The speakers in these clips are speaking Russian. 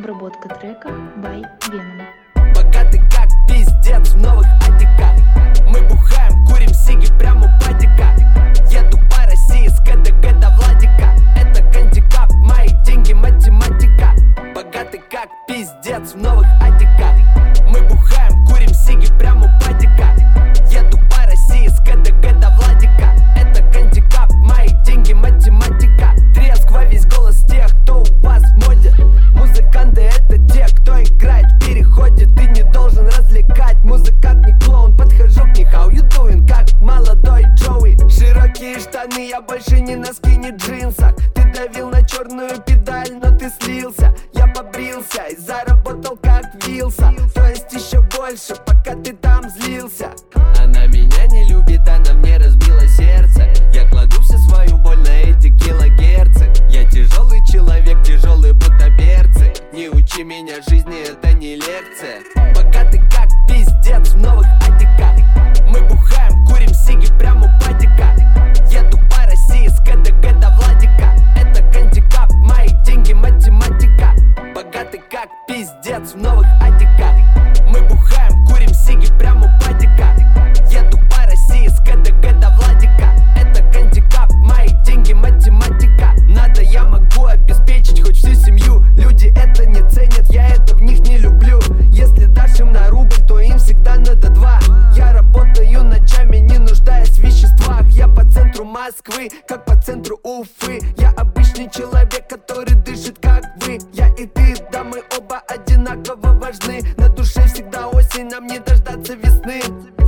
Обработка трека by Venom. Богаты как пиздец в новых атиках. Мы бухаем, курим сиги прямо у патика. Еду по России с КДГ до Владика. Это гандикап, мои деньги математика. Богаты как пиздец в новых атиках. Мы бухаем, курим сиги прямо у патика. Еду по России с КДГ до Владика. Это гандикап, мои деньги математика. Треск во весь голос тех, кто у вас в моде. Музыканты это те, кто играет в переходе. Ты не должен развлекать, музыкант не клоун. Подхожу к ней, how you doing, как молодой Джоуи. Широкие штаны, я больше не на скине джинсах. Ты давил на черную педаль, но ты слился. Я побрился и заработал как Вилса. То есть еще больше, пока ты там злился. Она меня не любит, она мне разбила сердце. Я кладу всю свою боль на эти килогерцы. Я тяжелый человек, тяжелые будто берцы. Не учи меня жизни, это не лекция. Богаты как пиздец в новых атиках. Мы бухаем, курим сиги прямо у патика. Еду по России с КДГ до Владика. Это гандикап, мои деньги математика. Богаты как пиздец в новых атиках. Мы бухаем, курим сиги прямо у патика. Еду по России с КДГ до Владика. Это гандикап, мои деньги математика. Надо, я могу обеспечить хоть всю семью. Люди это не ценят, я это в них не люблю. Если дашь им на рубль, то им всегда надо два. Я работаю ночами, не нуждаясь в веществах. Я по центру Москвы, как по центру Уфы. Я обычный человек, который дышит как вы. Я и ты, да мы оба одинаково важны. На душе всегда осень, нам не дождаться весны.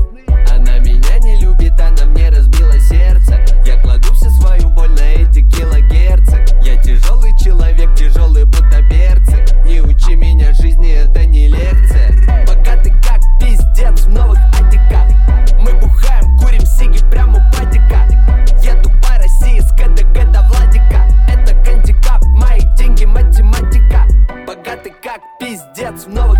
Она меня не любит, она мне разбила сердце. Я кладу всю свою боль на эти килогерцы. Я тяжелый человек, тяжелые будто берцы. Не учи меня жизни, это не лекция. Богаты как пиздец в новых атиках. Мы бухаем, курим сиги прямо у патика. Еду по России с КДГ до Владика. Это гандикап, мои деньги математика. Богаты как пиздец в новых